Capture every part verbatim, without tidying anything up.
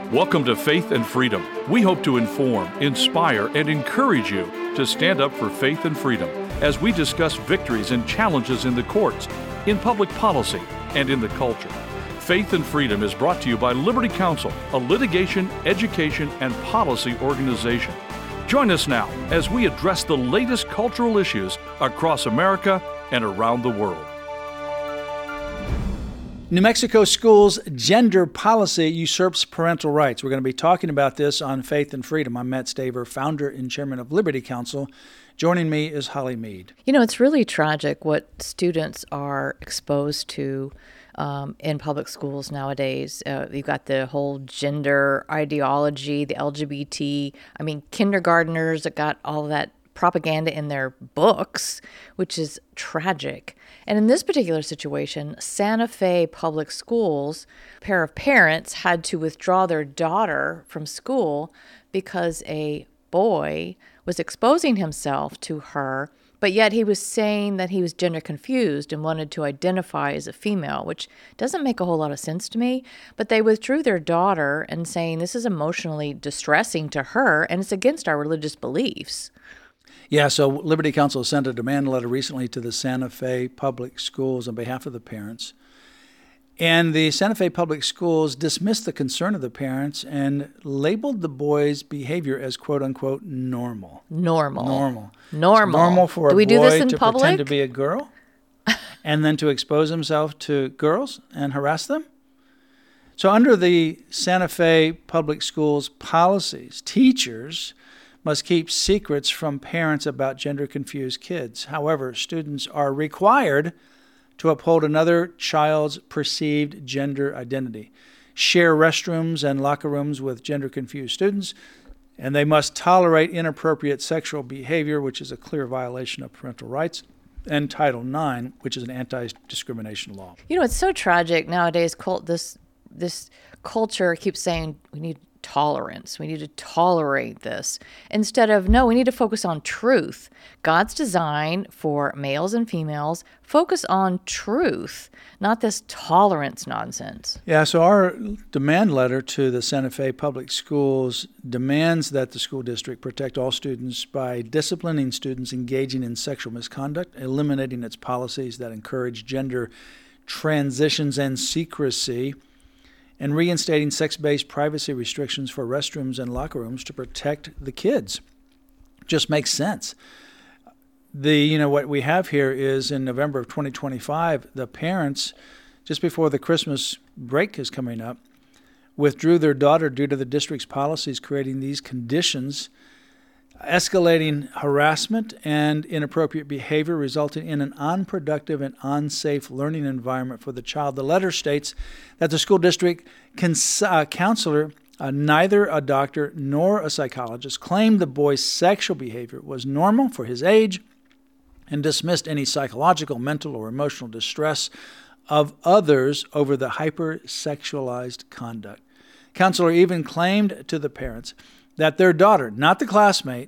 Welcome to Faith and Freedom. We hope to inform, inspire, and encourage you to stand up for faith and freedom as we discuss victories and challenges in the courts, in public policy, and in the culture. Faith and Freedom is brought to you by Liberty Counsel, a litigation, education, and policy organization. Join us now as we address the latest cultural issues across America and around the world. New Mexico schools' gender policy usurps parental rights. We're going to be talking about this on Faith and Freedom. I'm Matt Staver, founder and chairman of Liberty Counsel. Joining me is Holly Mead. You know, it's really tragic what students are exposed to um, in public schools nowadays. Uh, you've got the whole gender ideology, the L G B T. I mean, kindergartners that got all that propaganda in their books, which is tragic. And in this particular situation, Santa Fe Public Schools, a pair of parents had to withdraw their daughter from school because a boy was exposing himself to her, but yet he was saying that he was gender confused and wanted to identify as a female, which doesn't make a whole lot of sense to me. But they withdrew their daughter and saying this is emotionally distressing to her and it's against our religious beliefs. Yeah, so Liberty Counsel sent a demand letter recently to the Santa Fe Public Schools on behalf of the parents. And the Santa Fe Public Schools dismissed the concern of the parents and labeled the boy's behavior as quote-unquote normal. Normal. Normal. Normal. It's normal for Do a we do this boy in to public? pretend to be a girl and then to expose himself to girls and harass them. So under the Santa Fe Public Schools policies, teachers must keep secrets from parents about gender-confused kids. However, students are required to uphold another child's perceived gender identity, share restrooms and locker rooms with gender-confused students, and they must tolerate inappropriate sexual behavior, which is a clear violation of parental rights, and Title nine, which is an anti-discrimination law. You know, it's so tragic nowadays. Cult, this this culture keeps saying we need tolerance. We need to tolerate this instead of, no, we need to focus on truth. God's design for males and females focus on truth, not this tolerance nonsense. Yeah, so our demand letter to the Santa Fe Public Schools demands that the school district protect all students by disciplining students engaging in sexual misconduct, eliminating its policies that encourage gender transitions and secrecy, and reinstating sex-based privacy restrictions for restrooms and locker rooms to protect the kids. Just makes sense. The you know what we have here is in November of twenty twenty-five, the parents, just before the Christmas break is coming up, withdrew their daughter due to the district's policies creating these conditions, escalating harassment and inappropriate behavior, resulting in an unproductive and unsafe learning environment for the child. The letter states that the school district cons- uh, counselor, uh, neither a doctor nor a psychologist, claimed the boy's sexual behavior was normal for his age and dismissed any psychological, mental, or emotional distress of others over the hypersexualized conduct. Counselor even claimed to the parents that their daughter, not the classmate,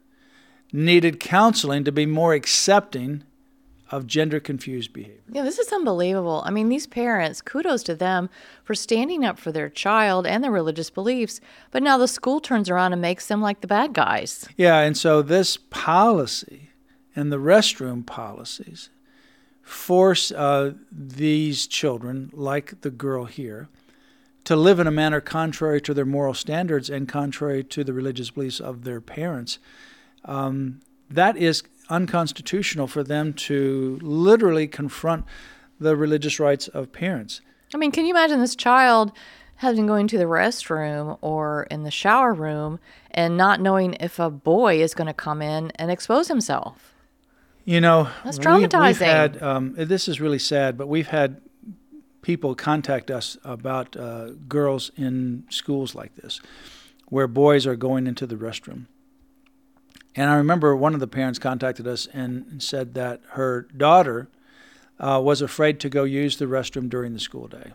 needed counseling to be more accepting of gender-confused behavior. Yeah, this is unbelievable. I mean, these parents, kudos to them for standing up for their child and their religious beliefs, but now the school turns around and makes them like the bad guys. Yeah, and so this policy and the restroom policies force uh, these children, like the girl here, to live in a manner contrary to their moral standards and contrary to the religious beliefs of their parents. Um, that is unconstitutional for them to literally confront the religious rights of parents. I mean, can you imagine this child having going to the restroom or in the shower room and not knowing if a boy is going to come in and expose himself? You know, That's we, traumatizing. we've had, um, this is really sad, but we've had people contact us about uh, girls in schools like this, where boys are going into the restroom. And I remember one of the parents contacted us and said that her daughter uh, was afraid to go use the restroom during the school day.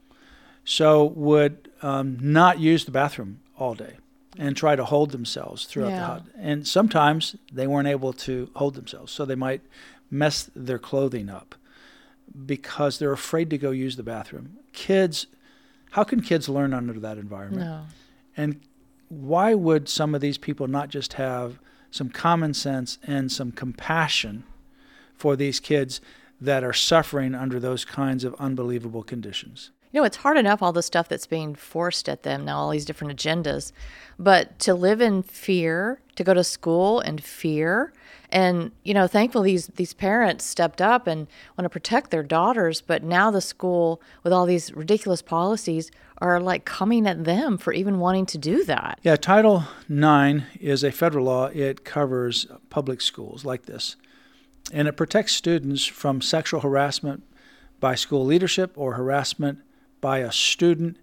So would um, not use the bathroom all day and try to hold themselves throughout Yeah. the hot. And sometimes they weren't able to hold themselves, so they might mess their clothing up because they're afraid to go use the bathroom. Kids How can kids learn under that environment? No. And why would some of these people not just have some common sense and some compassion for these kids that are suffering under those kinds of unbelievable conditions? You know, it's hard enough, all the stuff that's being forced at them now, all these different agendas. But to live in fear, to go to school in fear, and, you know, thankfully these, these parents stepped up and want to protect their daughters, but now the school, with all these ridiculous policies, are like coming at them for even wanting to do that. Yeah, Title nine is a federal law. It covers public schools like this. And it protects students from sexual harassment by school leadership or harassment by a student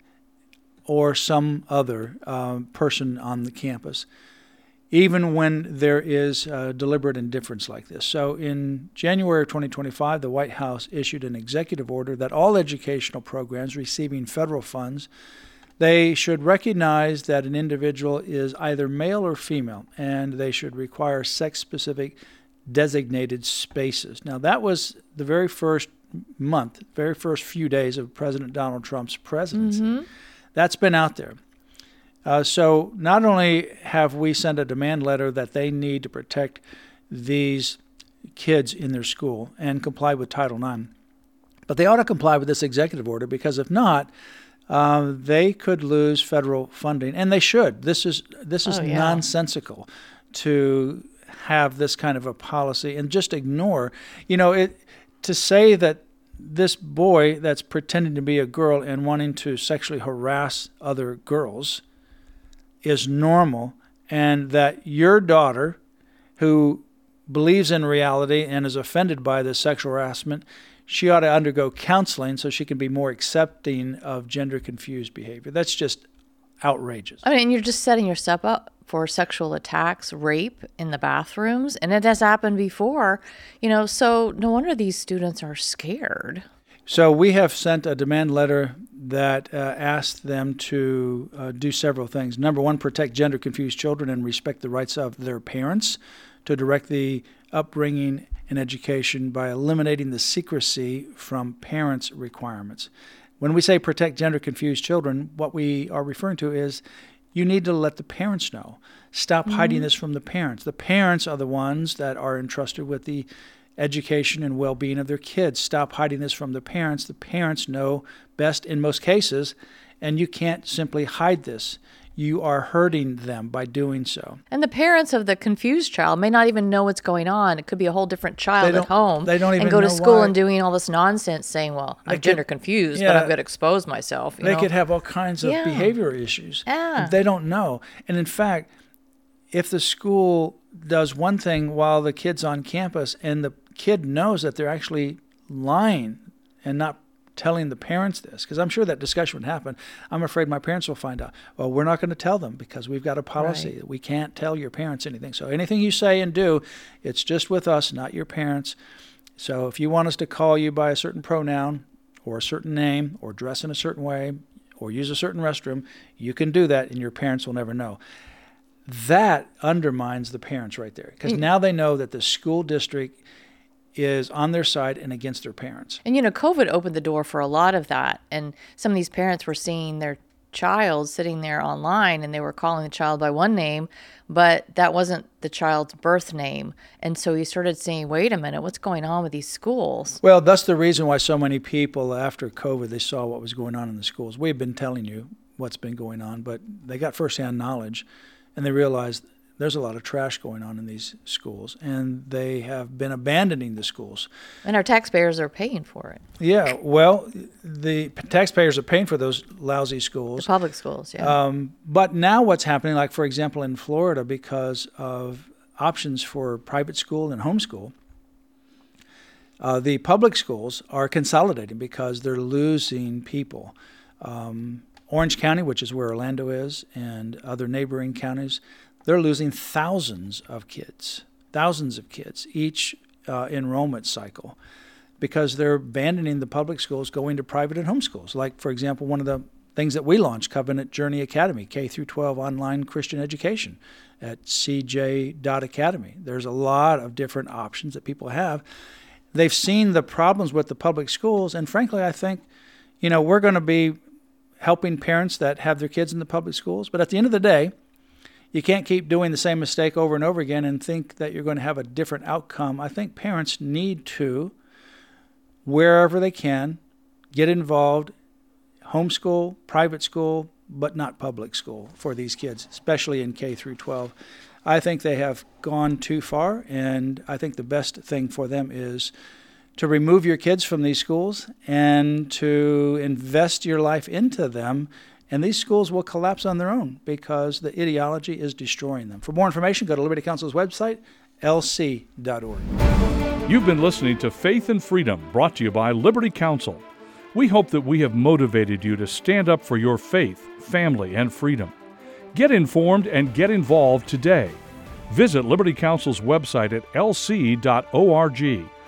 or some other um, person on the campus, even when there is uh, deliberate indifference like this. So in January of twenty twenty-five, the White House issued an executive order that all educational programs receiving federal funds, they should recognize that an individual is either male or female, and they should require sex-specific designated spaces. Now, that was the very first month, very first few days of President Donald Trump's presidency. Mm-hmm. That's been out there. Uh, so not only have we sent a demand letter that they need to protect these kids in their school and comply with Title nine, but they ought to comply with this executive order, because if not, uh, they could lose federal funding, and they should. This is this is oh, yeah. nonsensical to have this kind of a policy and just ignore. You know, it to say that this boy that's pretending to be a girl and wanting to sexually harass other girls is normal, and that your daughter, who believes in reality and is offended by this sexual harassment, she ought to undergo counseling so she can be more accepting of gender-confused behavior. That's just outrageous. I mean, you're just setting yourself up for sexual attacks, rape in the bathrooms, and it has happened before, you know, so no wonder these students are scared. So we have sent a demand letter that uh, asked them to uh, do several things. Number one, protect gender-confused children and respect the rights of their parents, to direct the upbringing and education by eliminating the secrecy from parents' requirements. When we say protect gender-confused children, what we are referring to is you need to let the parents know. Stop mm-hmm. hiding this from the parents. The parents are the ones that are entrusted with the education and well-being of their kids. Stop hiding this from the parents. The parents know best in most cases, and you can't simply hide this. You are hurting them by doing so. And the parents of the confused child may not even know what's going on. It could be a whole different child at home. They don't even and go know to school why. And doing all this nonsense, saying, "Well, I'm could, gender confused, yeah, but I'm going to expose myself." You they know? could have all kinds of yeah. behavior issues. Yeah. They don't know. And in fact, if the school does one thing while the kid's on campus and the kid knows that they're actually lying and not telling the parents this, because I'm sure that discussion would happen. I'm afraid my parents will find out. Well, we're not going to tell them because we've got a policy right. that we can't tell your parents anything. So anything you say and do, it's just with us, not your parents. So if you want us to call you by a certain pronoun or a certain name or dress in a certain way or use a certain restroom, you can do that and your parents will never know. That undermines the parents right there, because mm. now they know that the school district is on their side and against their parents. And, you know, COVID opened the door for a lot of that. And some of these parents were seeing their child sitting there online and they were calling the child by one name, but that wasn't the child's birth name. And so you started saying, wait a minute, what's going on with these schools? Well, that's the reason why so many people after COVID, they saw what was going on in the schools. We've been telling you what's been going on, but they got firsthand knowledge and they realized there's a lot of trash going on in these schools, and they have been abandoning the schools. And our taxpayers are paying for it. Yeah, well, the taxpayers are paying for those lousy schools. The public schools, yeah. Um, but now what's happening, like, for example, in Florida, because of options for private school and homeschool, uh, the public schools are consolidating because they're losing people. Um, Orange County, which is where Orlando is, and other neighboring counties, they're losing thousands of kids, thousands of kids each uh, enrollment cycle, because they're abandoning the public schools, going to private and homeschools. Like, for example, one of the things that we launched, Covenant Journey Academy, K through twelve online Christian education at c j dot academy. There's a lot of different options that people have. They've seen the problems with the public schools, and frankly, I think, you know, we're going to be helping parents that have their kids in the public schools. But at the end of the day, you can't keep doing the same mistake over and over again and think that you're going to have a different outcome. I think parents need to, wherever they can, get involved, homeschool, private school, but not public school for these kids, especially in K through twelve. I think they have gone too far, and I think the best thing for them is to remove your kids from these schools and to invest your life into them, and these schools will collapse on their own because the ideology is destroying them. For more information, go to Liberty Counsel's website, L C dot org. You've been listening to Faith and Freedom, brought to you by Liberty Counsel. We hope that we have motivated you to stand up for your faith, family, and freedom. Get informed and get involved today. Visit Liberty Counsel's website at L C dot org.